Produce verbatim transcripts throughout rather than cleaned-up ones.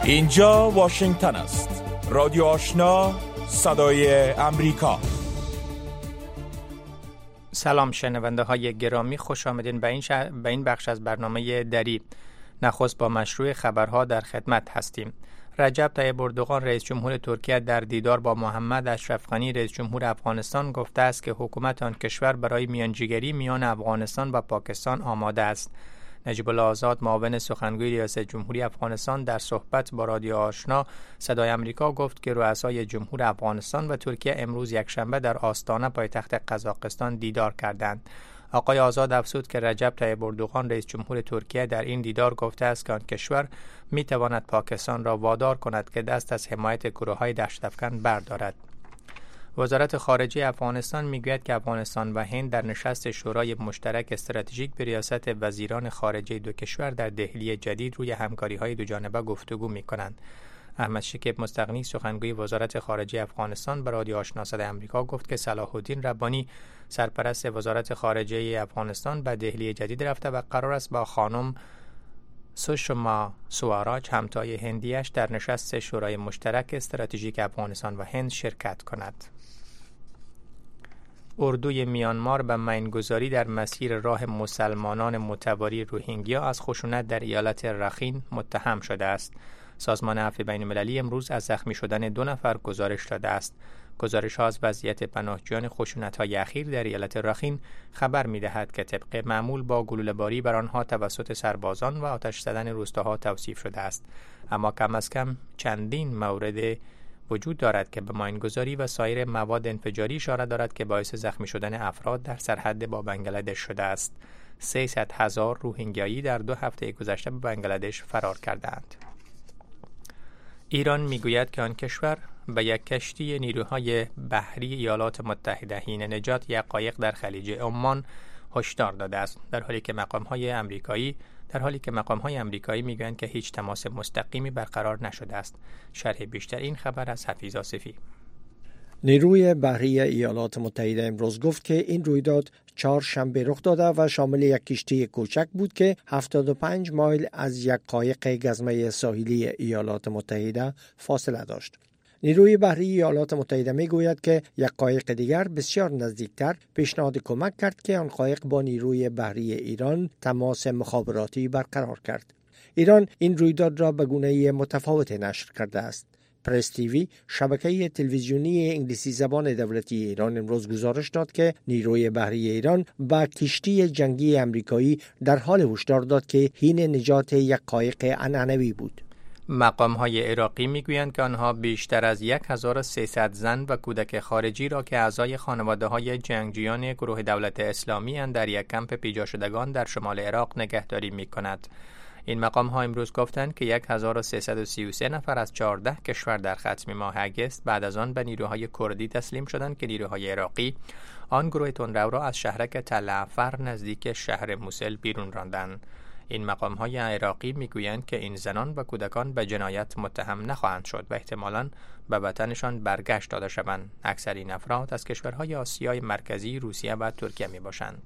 اینجا واشنگتن است. رادیو آشنا، صدای امریکا. سلام شنونده های گرامی، خوش آمدین به این, ش... به این بخش از برنامه دری. نخست با مشروع خبرها در خدمت هستیم. رجب طیب اردوغان رئیس جمهور ترکیه در دیدار با محمد اشرف غنی رئیس جمهور افغانستان گفته است که حکومت آن کشور برای میانجیگری میان افغانستان و پاکستان آماده است. نجیب الله آزاد معاون سخنگوی ریاست جمهوری افغانستان در صحبت با رادیو آشنا صدای امریکا گفت که رؤسای جمهور افغانستان و ترکیه امروز یکشنبه در آستانه پایتخت قزاقستان دیدار کردند. آقای آزاد افزود که رجب طیب اردوغان رئیس جمهور ترکیه در این دیدار گفته است که آن کشور می تواند پاکستان را وادار کند که دست از حمایت گروه‌های دهشت‌افکن بردارد. وزارت خارجه افغانستان میگوید که افغانستان و هند در نشست شورای مشترک استراتژیک به ریاست وزیران خارجه دو کشور در دهلی جدید روی همکاری‌های دوجانبه گفتگو می‌کنند. احمد شکیب مستغنی سخنگوی وزارت خارجه افغانستان به رادیو آشنا صدای آمریکا گفت که صلاح الدین ربانی سرپرست وزارت خارجه افغانستان به دهلی جدید رفته و قرار است با خانم سوشما سواراج همتای هندیش در نشست شورای مشترک استراتژیک افغانستان و هند شرکت کند. اردوی میانمار به میانگذاری در مسیر راه مسلمانان متواری روهینگیا از خشونت در ایالت رخین متهم شده است. سازمان عفو بین المللی امروز از زخمی شدن دو نفر گزارش داده است. گزارش ها از وضعیت پناهجویان خشونت های اخیر در ایالت رخین خبر می دهد که طبق معمول با گلوله‌باری بر آنها توسط سربازان و آتش زدن روستاها توصیف شده است، اما کم از کم چندین مورد وجود دارد که به ماینگذاری و سایر مواد انفجاری اشاره دارد که باعث زخمی شدن افراد در سرحد با بنگلادش شده است. سیصد هزار روهینگیایی در دو هفته گذشته به بنگلادش فرار کردند. ایران میگوید که آن کشور به یک کشتی نیروهای بحری ایالات متحده حین نجات یک قایق در خلیج عمان هشدار داده است، در حالی که مقام‌های آمریکایی در حالی که مقام‌های آمریکایی میگویند که هیچ تماس مستقیمی برقرار نشده است. شرح بیشتر این خبر از حفیظ آصفی. نیروی بحری ایالات متحده امروز گفت که این رویداد چهارشنبه رخ داده و شامل یک کشتی کوچک بود که هفتاد و پنج مایل از یک قایق گزمه ساحلی ایالات متحده فاصله داشت. نیروی بحری ایالات متحده می گوید که یک قایق دیگر بسیار نزدیکتر پیشنهاد کمک کرد که آن قایق با نیروی بحری ایران تماس مخابراتی برقرار کرد. ایران این رویداد را به گونه متفاوت نشر کرده است. پرس تیوی، شبکه تلویزیونی انگلیسی زبان دولتی ایران امروز گزارش داد که نیروی بحری ایران با کشتی جنگی آمریکایی در حال هشدار داد که حین نجات یک قایق عنعنوی بود. مقام‌های عراقی میگویند که آنها بیشتر از هزار و سیصد زن و کودک خارجی را که اعضای خانواده‌های جنگجویان گروه دولت اسلامی اند در یک کمپ پیجا شدگان در شمال عراق نگهداری می‌کند. این مقام‌ها امروز گفتند که هزار و سیصد و سی و سه نفر از چهارده کشور در ختم ماه اگست بعد از آن به نیروهای کردی تسلیم شدند که نیروهای عراقی آن گروه تندرو را از شهرک تل عفر نزدیک شهر موسل بیرون راندند. این مقام‌های عراقی میگویند که این زنان و کودکان به جنایت متهم نخواهند شد و احتمالاً به وطنشان برگشت داده شوند. اکثر این افراد از کشورهای آسیای مرکزی، روسیه و ترکیه میباشند.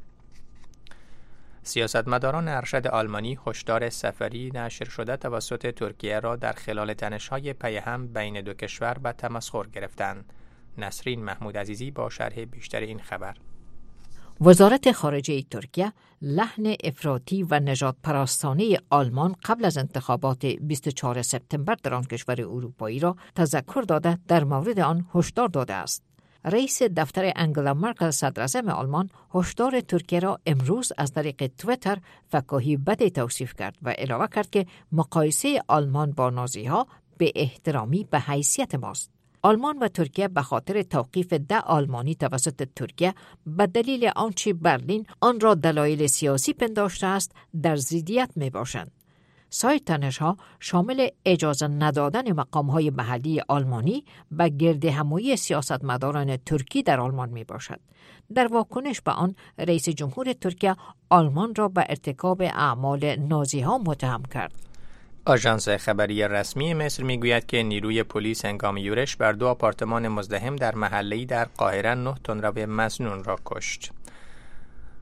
سیاستمداران ارشد آلمانی هشدار سفری نشر شده توسط ترکیه را در خلال تنش‌های پیهم بین دو کشور به تمسخر گرفتند. نسرین محمود عزیزی با شرح بیشتر این خبر. وزارت خارجه ترکیه لحن افراطی و نژاد پرستانه آلمان قبل از انتخابات بیست و چهارم سپتامبر در آن کشور اروپایی را تذکر داده در مورد آن هشدار داده است. رئیس دفتر انگلا مرکل صدراعظم آلمان هشدار ترکیه را امروز از طریق توییتر فکاهی بد توصیف کرد و اعلام کرد که مقایسه آلمان با نازی‌ها به احترامی به حیثیت ماست. آلمان و ترکیه به خاطر توقیف ده آلمانی توسط ترکیه به دلیل آنچه برلین آن را دلایل سیاسی پنداشته است در ضدیت می باشند. سایر تنش‌ها شامل اجازه ندادن مقام‌های محلی آلمانی به گرد همایی سیاستمداران ترکی در آلمان می باشد. در واکنش به آن رئیس جمهور ترکیه آلمان را به ارتکاب اعمال نازی‌ها متهم کرد. آژانس خبری رسمی مصر میگوید که نیروی پلیس هنگام یورش بر دو آپارتمان مزدحم در محله‌ای در قاهره نه تندرو مسنون را کشت.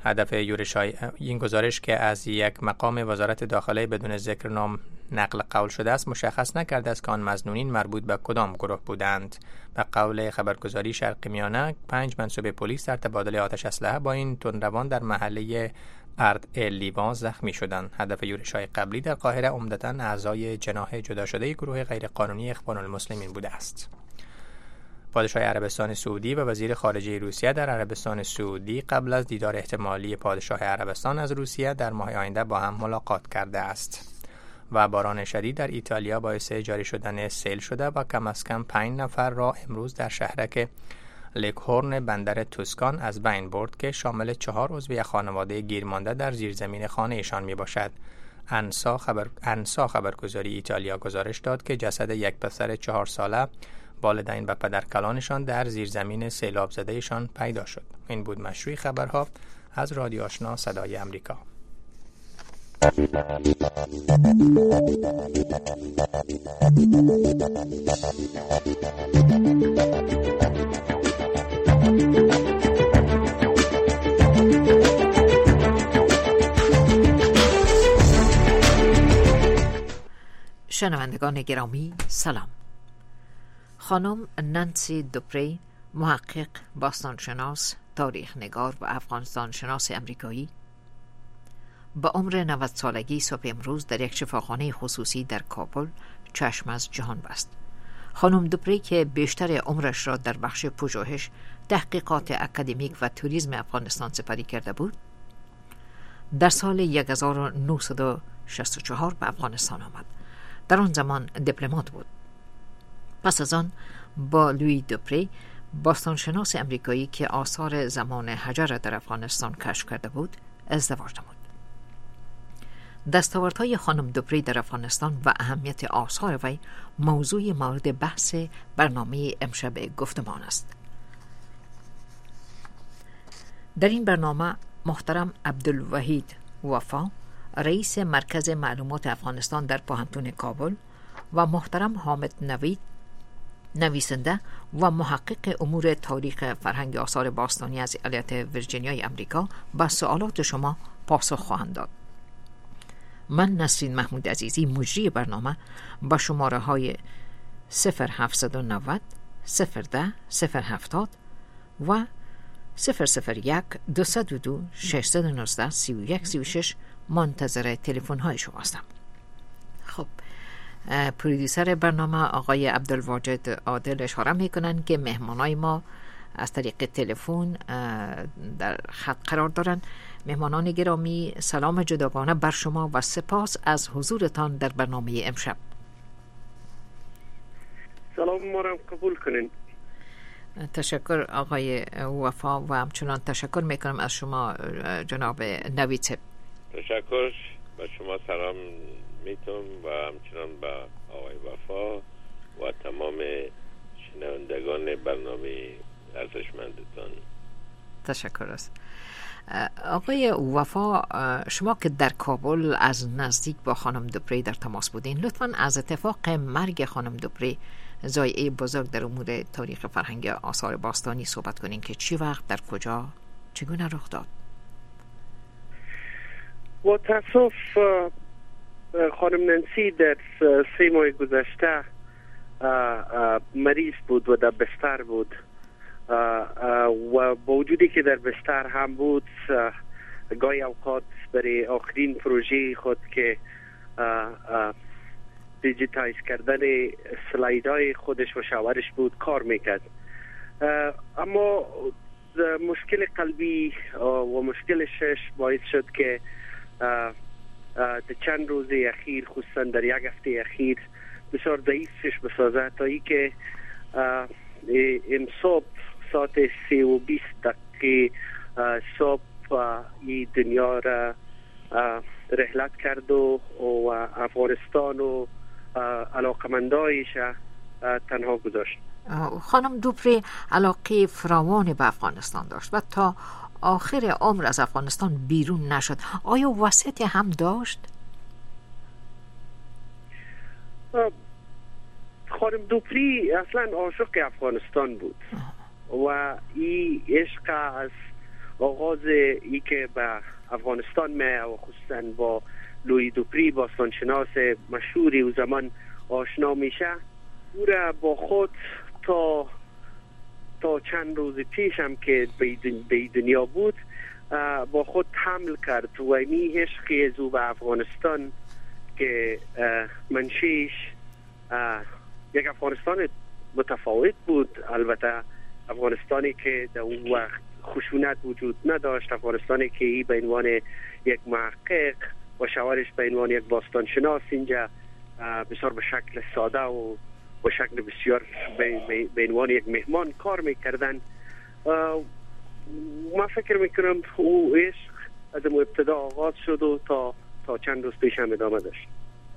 هدف یورشای این گزارش که از یک مقام وزارت داخله بدون ذکر نام نقل قول شده است مشخص نکرده است که آن مظنونین مربوط به کدام گروه بودند. به قول خبرگزاری شرق میانه، پنج منصوب پلیس در تبادل آتش اسلحه با این تندروان در محله ارد لیوان زخمی شدند. هدف یورش‌های قبلی در قاهره عمدتاً اعضای جناح جدا شده گروه غیرقانونی اخوان المسلمین بوده است. پادشاه عربستان سعودی و وزیر خارجه روسیه در عربستان سعودی قبل از دیدار احتمالی پادشاه عربستان از روسیه در ماه آینده با هم ملاقات کرده است. و باران شدید در ایتالیا باعث جاری شدن سیل شده و کم از کم پنج نفر را امروز در شهرک لکهورن بندر توسکان از بین برد که شامل چهار عضو یک خانواده گیرمانده در زیرزمین خانه ایشان می باشد. انسا خبر انسا خبرگزاری ایتالیا گزارش داد که جسد یک پسر چهار ساله والدین و پدرکلانشان در زیرزمین سیلاب زده ایشان پیدا شد. این بود مشروع خبرها از رادیو آشنا صدای امریکا. شنوندگان گرامی سلام. خانم نانسی دوپری، محقق، باستانشناس، تاریخ نگار و افغانستان شناس امریکایی، با عمر نود سالگی صبح امروز در یک شفاخانه خصوصی در کابل چشم از جهان بست. خانم دوپری که بیشتر عمرش را در بخش پژوهش، تحقیقات اکادمیک و توریسم افغانستان سپری کرده بود، در سال هزار و نهصد و شصت و چهار به افغانستان آمد. در آن زمان دیپلمات بود. پس از آن با لویی دوپری، باستانشناس امریکایی که آثار زمان حجر در افغانستان کشف کرده بود، ازدواج نمود. دستاوردهای خانم دوپری در افغانستان و اهمیت آثار وی موضوع مورد بحث برنامه امشب گفتمان است. در این برنامه محترم عبدالوحید وفا، رئیس مرکز معلومات افغانستان در پوهنتون کابل، و محترم حامد نوید، نویسنده و محقق امور تاریخ فرهنگ آثار باستانی از ایالت ویرجینیای امریکا، به سوالات شما پاسخ خواهند داد. من نسرین محمود عزیزی، مجری برنامه، با شماره های صفر هفتصد و نود صفر ده صفر هفتاد و صفر صفر یک دوصد و دو ششصد و نوزده سی و یک سی و شش منتظر تلفن های شما هستم. خب، پرودیوسر برنامه آقای عبدالواجد عادل اشاره میکنن که مهمانای ما از طریق تلفن در خط قرار دارن. مهمانان گرامی، سلام جداگانه بر شما و سپاس از حضورتان در برنامه امشب. سلام ما را قبول کنین. تشکر آقای وفا و همچنان تشکر میکنم از شما جناب نوید صاحب. تشکر، به شما سلام میتونم و همچنان به آقای وفا و تمام شنوندگان برنامه ارزشمندتان. تشکر است. آقای وفا، شما که در کابل از نزدیک با خانم دوپری در تماس بودین، لطفاً از اتفاق مرگ خانم دوپری، ضایعه بزرگ در امور تاریخ فرهنگ آثار باستانی صحبت کنین که چی وقت، در کجا، چگونه رخ داد؟ با تاسف خانم نانسی در سه ماه گذشته مریض بود و در بستر بود و با وجودی که در بستر هم بود، گاهی اوقات برای آخرین پروژه خود که دیجیتایز کردن سلایدهای خودش و شوهرش بود کار میکرد. اما مشکل قلبی و مشکل شش باعث شد که در چند روز اخیر، خصوصا در یک هفته اخیر، بسیار ضعیف شش بسازه تا ای که امصبح ساعت سه و بیست دقیقه صبح این دنیا را رحلت کرد و افغانستان و علاقمندایش تنها گذاشت. خانم دوپری علاقه فراوان به افغانستان داشت و تا آخر عمر از افغانستان بیرون نشد. آیا وصیتی هم داشت؟ خانم دوپری اصلا عاشق افغانستان بود و این عشق از آغاز ای که به افغانستان می و خصوصا با لوی دوپری باستانشناس مشهوری او زمان آشنا میشه، او را با خود تا تا چند روز پیش هم که به دنیا بود با خود حمل کرد و اینی عشقی از او به افغانستان که منشیش یک افغانستان متفاوت بود، البته افغانستانی که در اون وقت خشونت وجود نداشت، افغانستانی که ای به عنوان یک محقق و شوهرش به عنوان یک باستانشناس اینجا بسیار به شکل ساده و به شکل بسیار به عنوان یک مهمان کار میکردن. ما فکر میکنم او عشق از ابتدا آغاز شد و تا تا چند روز پیش هم ادامه داشت.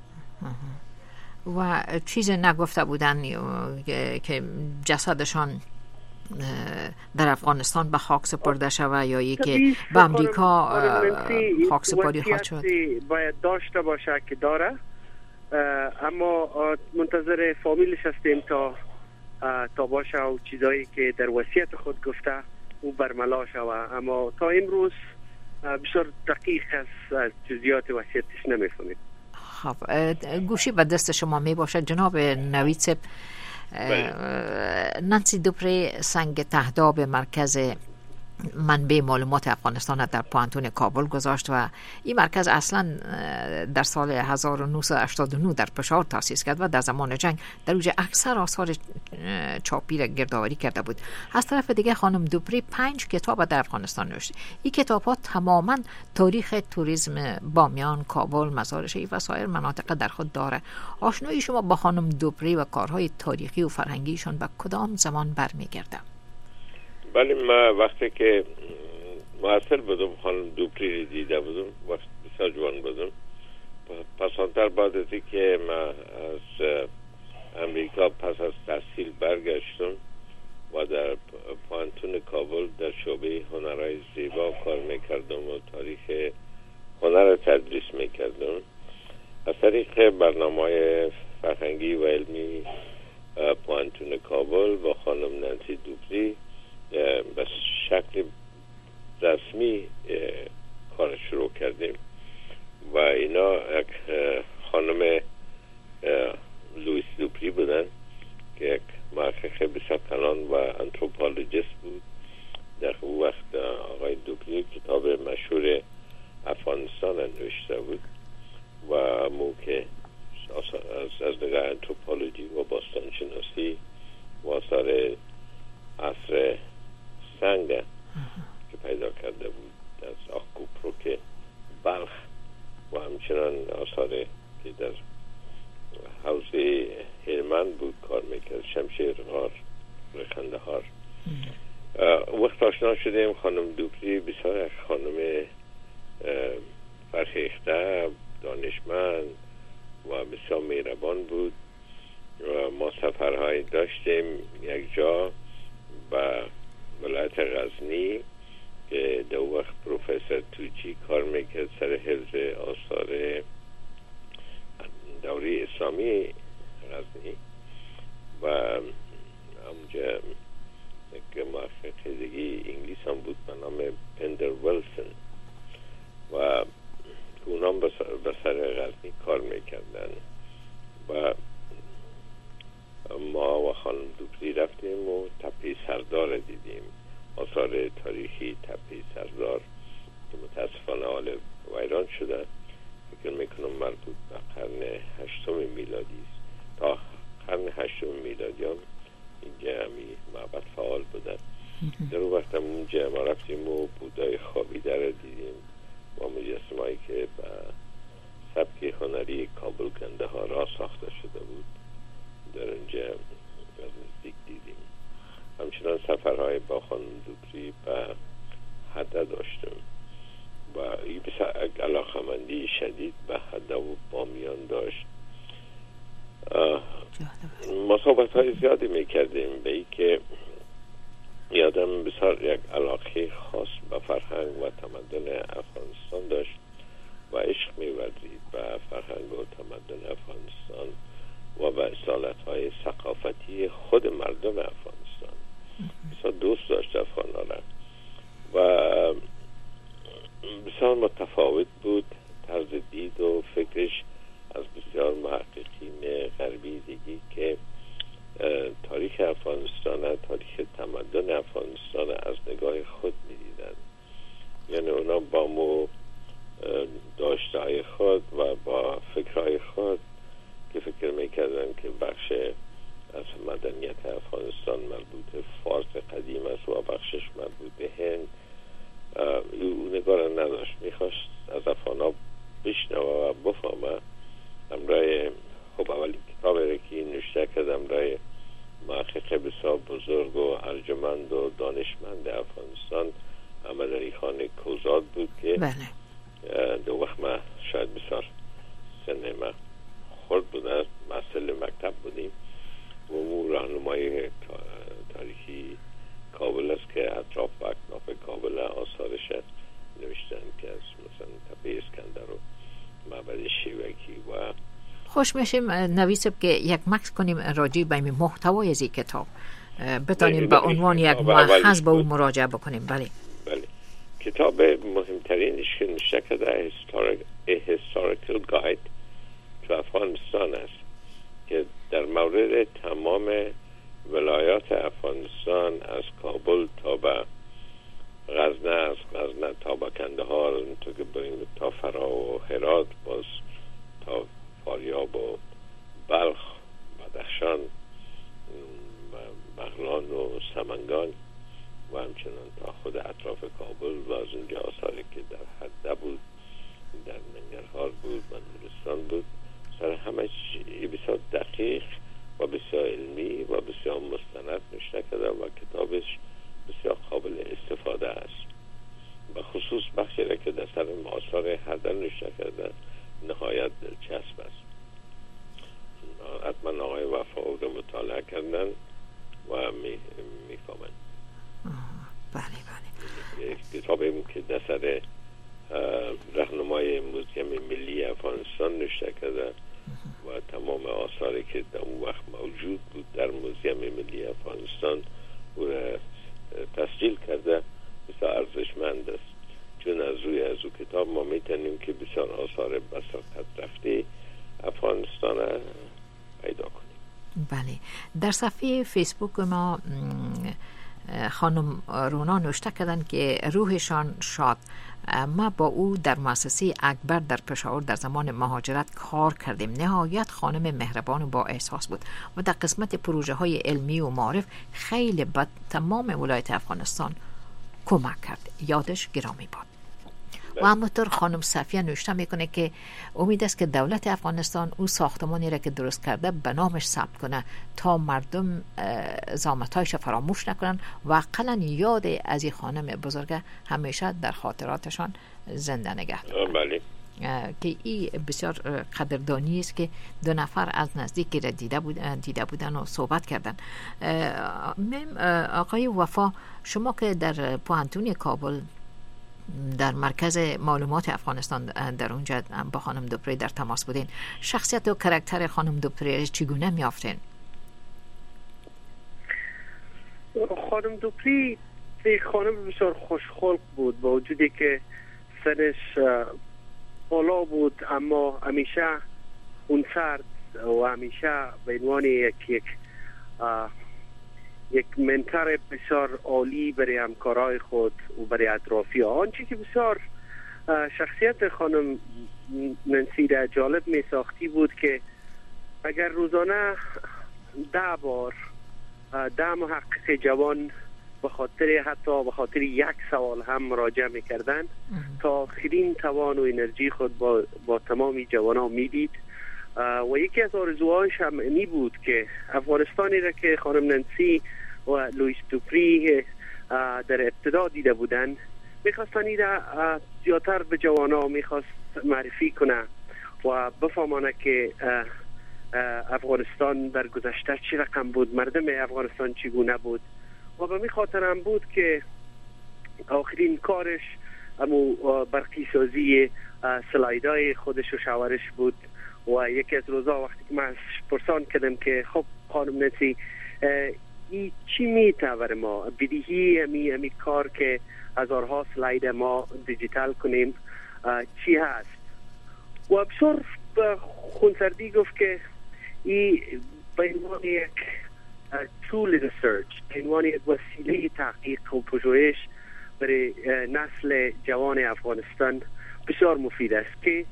و چیز نگفته بودن که جسدشان در افغانستان به خاک سپرده شود یا یکی به امریکا خاک سپاری خواهد شد؟ باید داشته باشه که داره، اما منتظر فامیلش هستیم تا تا باشه و چیزایی که در وصیت خود گفته او برملا شود، اما تا امروز بسیار دقیق از جزئیات وصیتش نمیفهمیم. خب گوشی به دست شما می باشد جناب نوید صاحب. نانسی دوپری سنگ تهداب مرکز منبع معلومات افغانستان در پوانتون کابل گذاشت و این مرکز اصلا در سال هزار و نهصد و هشتاد و نه در پشاور تأسیس کرد و در زمان جنگ در اوج اکثر آثار چاپی را گردآوری کرده بود. از طرف دیگه خانم دوپری پنج کتاب در افغانستان نوشت. این کتاب ها تماما تاریخ توریسم بامیان، کابل، مزار شریف و سایر مناطق در خود داره. آشنایی شما با خانم دوپری و کارهای تاریخی و فرهنگیشان به کدام زمان برمیگرده؟ ولی ما وقتی که موثر بودم خانم دوپری دیده بودم، وقت بسیار جوان بودم، پسانتر بعد از که ما از امریکا پس از تحصیل برگشتم و در پوانتون کابل در شعبه هنرهای زیبا کار میکردم و تاریخ هنر تدریس میکردم. از طریق برنامه‌های فرهنگی و علمی پوانتون کابل با خانم نانسی دوپری به شکل رسمی کار شروع کردیم و اینا یک خانم لوئیس دوپری بودن که یک محقق بسیار کلان و انتروپولوژیست بود. در اون وقت آقای دوپری کتاب مشهور افغانستان نوشته بود و مو که از نگاه انتروپولوژی و باستانشناسی و آثار عصر سنگ که پیدا کرده بود از آکوپروک بلخ و همچنان آثار که در حوزه هلمند بود کار میکرد، شمشیر غار، رخنده هار. وقت آشنا شدیم خانم دوپری بسیار خانم فرهیخته، دانشمند و بسیار مهربان بود و ما سفرهایی داشتیم. یک جا و ولایت غزنی که در وقت پروفسور توچی کار میکرد سر حفظ آثار دوره اسلامی غزنی و همونجا یک محقق دیگه انگلیس هم بود به نام پندر ویلسون و اونام به سر غزنی کار میکردن و ما و خانم دوپری رفتیم و تپه سردار دیدیم، آثار تاریخی تپه سردار که متاسفانه حال ویران شده، فکر میکنم مربوط به قرن هشتم میلادی است. تا قرن هشتم میلادی هم اینجا همی معبد فعال بودن. در اون وقت هم اونجا ما رفتیم و بودای خوابیده را دیدیم و مجسمه‌ای که به سبک هنری کابل کنده ها را ساخته شده بود در اونجا از نزدیک دیدیم. همچنان سفرهای با خانم دوپری به حده داشتم و این بسیار علاقمندی شدید به حده و بامیان داشت. ما صحبت های زیادی میکردیم به ای که یادم بسیار یک علاقه خاص به فرهنگ و تمدن افغانستان داشت و عشق می‌ورزید به فرهنگ و تمدن افغانستان و به اصالت‌های ثقافتی خود مردم افغانستان. بسیار دوست داشت افغان‌ها را و خود و با فکرهای خود که فکر میکردن که بخش از مدنیت افغانستان مربوط فارس قدیم است و بخشش مربوط هند، او نگاه نداشت. میخواست از افغانا بشنوه و بفهمه. امرای خب اولی کتاب را که نوشته کرد امرای محقق بسیار بزرگ و ارجمند و دانشمند افغانستان احمد علی خان کوزاد بود که بله. دو وقت ما شاید بسیار سن ما خورد بودن، مسئله مکتب بودیم و او راهنمای تاریخی کابل است که اطراف و اکناف کابل آثارش نوشتن که از مثلا تپه اسکندر و معبد شیوکی و خوش میشیم نویسب که یک مکس کنیم راجع به محتوای از این کتاب بتانیم به عنوان یک مؤخذ به اون مراجعه بکنیم. بله بله. کتاب مهمترینش که نوشته کرده A Historical Guide تو افغانستان است که در مورد تمام ولایات افغانستان از کابل تا به غزنه، از غزنه تا به کندهار، تو که بریم تا فرا و هرات، باز تا فاریاب و بلخ، بدخشان، بغلان و سمنگان و همچنان تا خود اطراف کابل و از اونجا آثاری که در حده بود، در ننگرهار بود و نورستان بود. سر همه بسیار دقیق و بسیار علمی و بسیار مستند نوشته کرده و کتابش بسیار قابل استفاده است. به خصوص بخشی را که در سر آثار حده نوشته کرده نهایت دلچسب است. حتما آقای وفا او رو مطالعه کردن و می میفهمن. بله بله. یک کتابی که در سر راهنمای موزیم ملی افغانستان نوشته کرده و تمام آثاری که در اون وقت موجود بود در موزیم ملی افغانستان او را تسجیل کرده بسیار ارزشمند است، چون از روی از او کتاب ما میتونیم که بسیار آثار بساطت رفته افغانستان پیدا کنیم. بله. در صفحه فیسبوک ما خانم رونا نوشته کردن که روحشان شاد، ما با او در مؤسسه اکبر در پشاور در زمان مهاجرت کار کردیم. نهایت خانم مهربان و با احساس بود و در قسمت پروژه های علمی و معارف خیلی به تمام ولایت افغانستان کمک کرد. یادش گرامی باد. و همونطور خانم صفیه نوشته میکنه که امید است که دولت افغانستان او ساختمانی را که درست کرده به نامش ثبت کنه تا مردم زحمت‌هایش فراموش نکنن و اقلا یاد از این خانم بزرگ همیشه در خاطراتشان زنده نگه دارن. بله. که این بسیار قدردانی است که دو نفر از نزدیک را دیده بودن دیده بودن و صحبت کردن. آقای وفا، شما که در پوهنتون کابل در مرکز معلومات افغانستان در اونجا با خانم دوپری در تماس بودین، شخصیت و کاراکتر خانم دوپری چگونه میافتین؟ خانم دوپری یک خانم بسیار خوشخلق بود، با وجودی که سنش بالا بود اما همیشه خونسرد و همیشه به عنوان یک یک یک منتور بسیار عالی برای همکارای خود و برای اطرافی ها. آنچه که بسیار شخصیت خانم ننسی را جالب می ساختی بود که اگر روزانه ده بار ده محقق جوان به خاطر حتی به خاطر یک سوال هم مراجعه می کردن تا آخرین توان و انرژی خود با, با تمامی جوان ها می دید و یکی از آرزوهایش هم این بود که افغانستانی را که خانم ننسی و لوئیس دوپری در ابتدا دیده بودن میخواستن این را زیادتر به جوانا میخواست معرفی کنه و بفهمانه که افغانستان در گذشته چی رقم بود، مردم افغانستان چگونه بود و به می خاطرم بود که آخرین کارش امو برقی سازی سلایدای خودش و شاورش بود و یکی از روزا وقتی که من پرسان کردم که خب خانم ننسی ای چی میتونه ما بدیهی امی امی کار که هزارها سلاید ما دیجیتال کنیم چی هست و بسیار خونسردی گفت که ای به عنوان یک طول ریسرچ، به عنوان یک وسیله تحقیق و پژوهش برای نسل جوان افغانستان بسیار مفید است که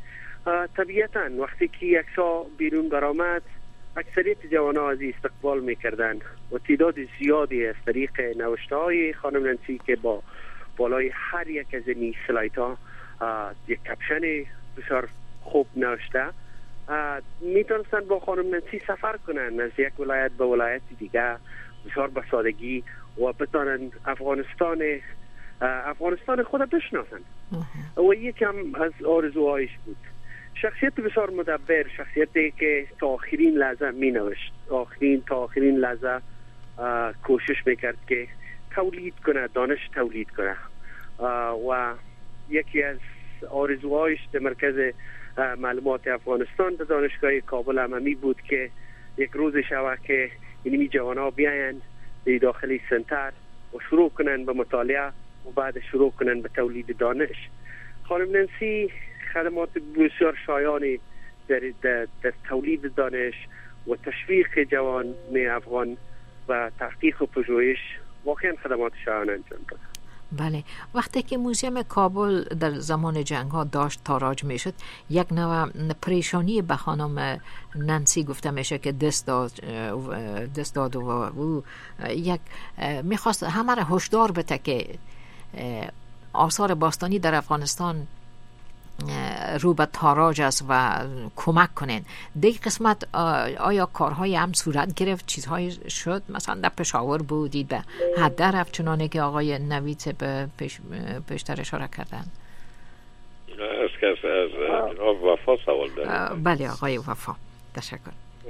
طبیعتاً وقتی که یکسا بیرون برآمد اکثریت جوانان از استقبال میکردند و تعداد زیادی از طریق نوشته های خانم نانسی که با بالای هر یک از این سلایت ها یک کپشن بسیار خوب نوشته میتونستند با خانم نانسی سفر کنند از یک ولایت به ولایت دیگه بسیار به سادگی و بتانند افغانستان افغانستان خود بشناسند و یکم از آرزوهایش بود. شخصیت بسیار مدبر، شخصیتی که تا آخرین لحظه می نوشت، آخرین تا آخرین لحظه کوشش میکرد که تولید کنه، دانش تولید کنه و یکی از آرزوهایش در مرکز معلومات افغانستان در دانشگاه کابل عمومی بود که یک روز شوه که اینمی جوانا بیاین در داخلی سنتر و شروع کنن به مطالعه و بعد شروع کنن به تولید دانش. خانم نانسی خدمات بسیار شایانی در, در, در تولید دانش و تشویق جوان می افغان و تحقیق و پژوهش واقعا خدمات شایان انجام داد. بله، وقتی که موزیم کابل در زمان جنگ ها داشت تاراج می شد یک نوع پریشانی به خانم نانسی گفته میشه که دست داد دست داد و او یک میخواست همه را هشدار بده که آثار باستانی در افغانستان رو به تاراج است و کمک کنین. دیگه قسمت آیا کارهای هم صورت گرفت، چیزهای شد؟ مثلا در پشاور بودید به حد رفت چنانه که آقای نوید به پیش پیشتر اشاره کردن؟ از کس از جناب وفا سوال داریم. بله آقای وفا، تشکر.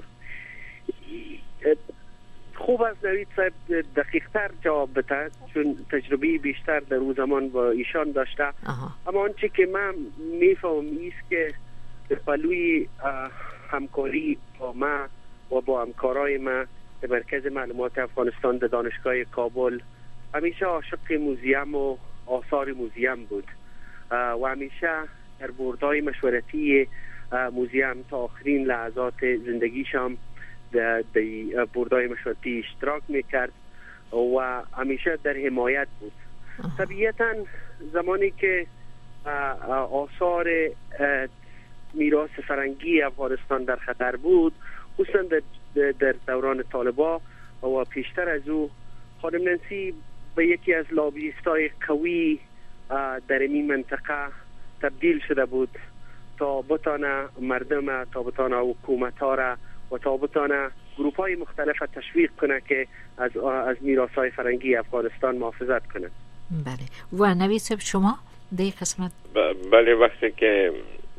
خوب از نوید صاحب دقیق تر جواب بده چون تجربه بیشتر در اون زمان با ایشان داشته. آها. اما آنچه که من میفهم ایست که به پلوی همکاری با ما و با همکارای ما در مرکز معلومات افغانستان در دانشگاه کابل همیشه عاشق موزیم و آثار موزیم بود و همیشه در بردهای مشورتی موزیم تا آخرین لحظات زندگیشم در بردهای مشورتی اشتراک میکرد و همیشه در حمایت بود. طبیعتا زمانی که آثار میراث فرنگی افغانستان در خطر بود، خصوصا در دوران طالبا و پیشتر از او، خانم نانسی به یکی از لابیستای قوی در این منطقه تبدیل شده بود تا بتانه مردم، تا بتانه حکومت ها را و تا بتانه گروپ های مختلف تشویق کنه که از از میراث های فرنگی افغانستان محافظت کنه. بله. و نوید صاحب شما در قسمت؟ بله، وقتی که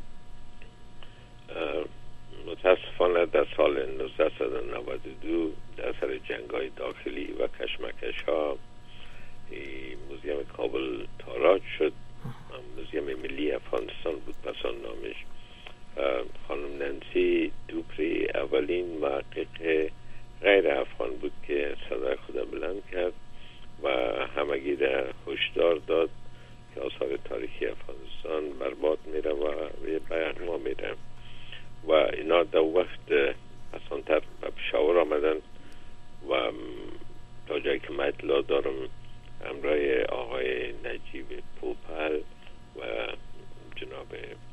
متاسفانه در سال نوزده نود و دو در سر جنگ‌های داخلی و کشمکش ها موزیم کابل تاراج شد. موزیم ملی افغانستان بود پسان نامش. خانم نانسی دوپری اولین محقق غیر افغان بود که صدای خود بلند کرد و همگی را هشدار داد که آثار تاریخی افغانستان برباد میره و بیرحما میره و اینا در وقت پسانتر به پشاور آمدن و تا جایی که من اطلاع دارم همراه آقای نجیب پوپل و جناب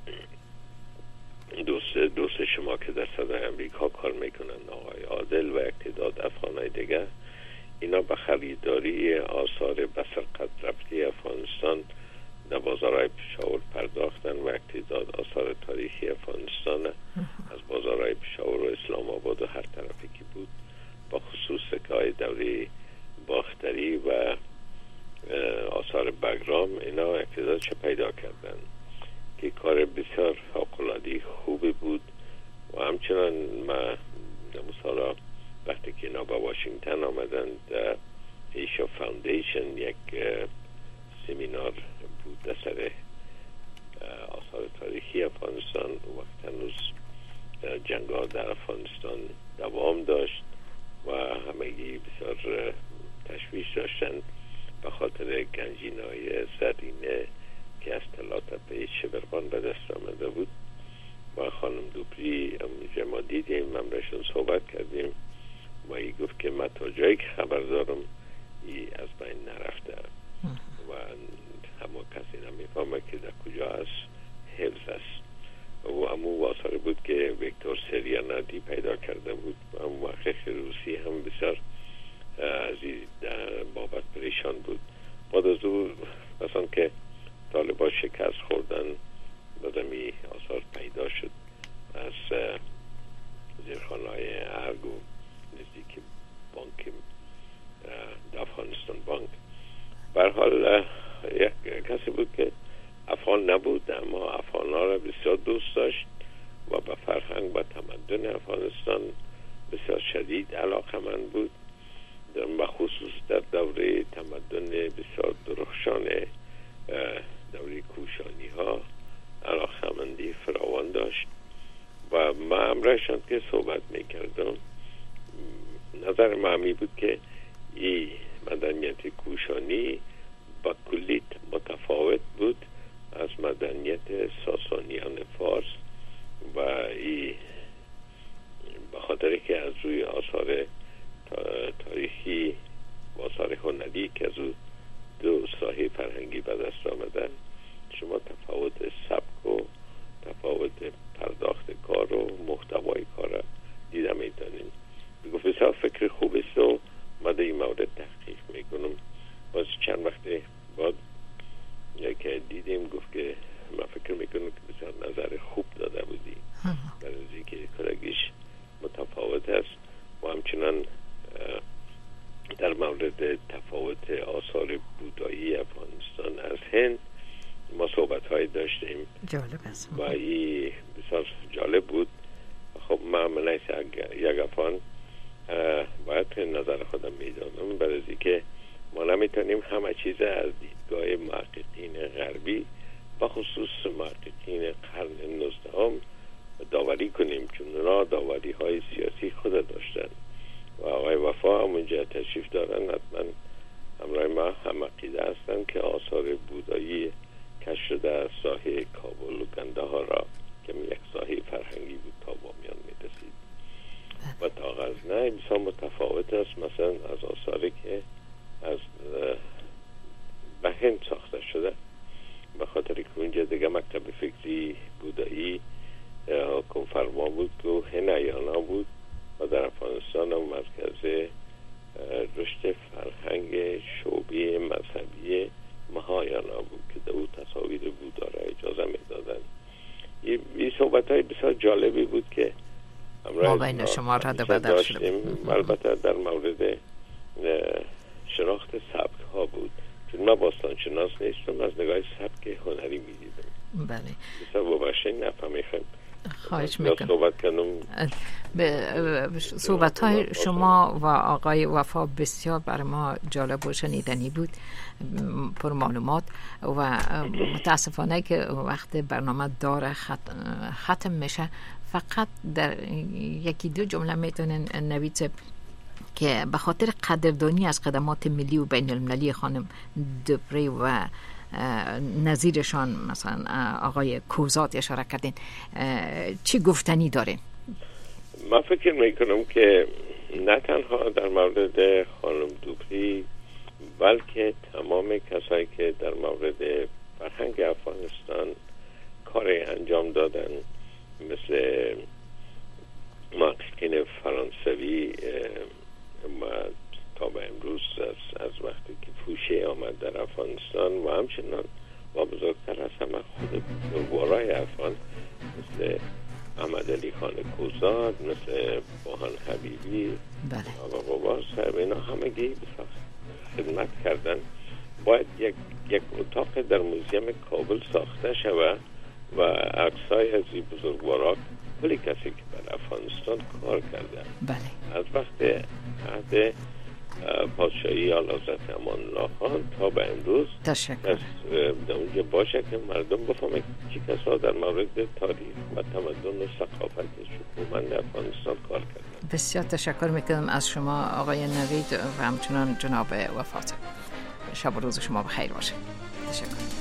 دوست دوست شما که در صدای امریکا کار میکنن، آقای عادل و یک تعداد افغانای دیگه، اینا به خریداری آثار بسرقت رفتی افغانستان در بازارهای پشاور پرداختن و یک تعداد آثار تاریخی افغانستان از بازارهای پشاور و اسلام آباد و هر طرفی که بود با خصوص سکه‌های دوره باختری و آثار بگرام، اینا یک تعدادش پیدا کردن که کار بسیار فوق‌العاده خوبی بود و همچنان ما مثلا وقتی که اینا به واشنگتن آمدن در ایشا فاوندیشن یک سمینار بود در سر آثار تاریخی افغانستان وقت هنوز جنگ ها در افغانستان دوام داشت و همگی بسیار تشویش داشتن به خاطر گنجینه های زرینه که از طلاتپه شبرغان به دست آمده بود و خانم دوپری اونجا ما دیدیم، همراشون صحبت کردیم و ای گفت که من تا جایی که خبر دارم ای از بین نرفته و همه کسی نمیفهمه که در کجا است، حفظ است و همون آثاری بود که ویکتور سریانادی پیدا کرده بود. همون محقق روسی هم بسیار از این بابت پریشان بود. بعد از او مثلا که طالبان شکست خوردن بعدمی آثار پیدا شد از زیرخانه‌های ارگ و نزدیک بانک افغانستان بانک. به هر حال یک کسی بود که افغان نبود اما افغان‌ها را بسیار دوست داشت و به فرهنگ و تمدن افغانستان بسیار شدید علاقه‌مند بود، در خصوص در دوره تمدن بسیار درخشان دوره کوشانی ها علاقه‌مندی فراوان داشت و ما امرشان که صحبت میکردم نظر ما همی بود که این مدنیت کوشانی با کلی متفاوت بود از مدنیت ساسانیان فارس و این به خاطر که از روی آثار تاریخی و آثار هنری که از دو ساحه فرهنگی به دست آمدن شما تفاوت سبک و تفاوت پرداخت کار و محتوای کار را دیده میتونید. بگفت بسیار فکر خوب است و ما در این مورد تحقیق میکنم. باز چند وقت بعد یک دیدیم گفت که ما فکر میکنم که بسیار نظر خوب داده بودی برای اینکه کارگیش متفاوت است و همچنان در مورد تفاوت آثار بودایی افغانستان از هند ما صحبت های داشتیم. جالب است و این بسیار جالب بود. خب من منیس یک افغان باید نظر خودم میدانم برای اینکه ما نمیتونیم همه چیز از دیدگاه محققین غربی و خصوص محققین قرن نوزدهم داوری کنیم، چون اونا داوری های سیاسی خود داشتن و آقای وفا همونجا تشریف دارن، حتما همراه ما هم عقیده هستن که آثار بودایی کشف شده از ساحه کابل و گنده‌ها را که یک ساحه فرهنگی بود تا بامیان می‌رسید و تا غزنه بسیار متفاوت است مثلا از آثاری که از به هند ساخته شده، به خاطر که اونجا دیگه مکتب فکری بودایی حکم فرما بود که هنایانا بود و در افغانستان هم مرکز رشد فرهنگ شعبه مذهبی مهایانا بود که در او تصاویر بودا را اجازه میدادن. این صحبت های بسیار جالبی بود که ما بین شما را در بدر شدیم. البته در مورد شناخت سبک ها بود، چون من باستان شناس نیستم، از نگاه سبک هنری میدیدم. بله بسیار ببخشید نفهمیخم خواهش میکنم. صحبت کنم. به صحبت های شما و آقای وفا بسیار برای ما جالب و شنیدنی بود، پر معلومات و متاسفانه که وقت برنامه داره ختم میشه. فقط در یکی دو جمله میتونن نوید که به خاطر قدردانی از خدمات ملی و بین المللی خانم دوپری و نظیرشان مثلا آقای کوزاد اشاره کردین، چی گفتنی دارین؟ من فکر میکنم که نه تنها در مورد خانم دوپری بلکه تمام کسایی که در مورد فرهنگ افغانستان کار انجام دادن، مثل محققین فرانسوی و تا به امروز از, از وقتی که فوشه آمد در افغانستان و همچنان و بزرگتر از همه خود بزرگوارای افغان مثل احمد علی خان کوزاد، مثل باهان حبیبی، بله. آقا قبار صاحب، اینا همگی خدمت کردن. باید یک, یک اتاق در موزیم کابل ساخته شود و عکسای از این بزرگوارا کلی کسی که در افغانستان کار کرده، بله. از وقت عهد پادشاهی آل‌حضرت امان الله خان تا به امروز تشکر در اونجا باشه که مردم بفهمه چی کسا در مورد تاریخ و تمدن و ثقافت شکوهمند افغانستان کار کردن. بسیار تشکر میکنم از شما آقای نوید و همچنان جناب وفات. شب و روز شما بخیر باشه. تشکر.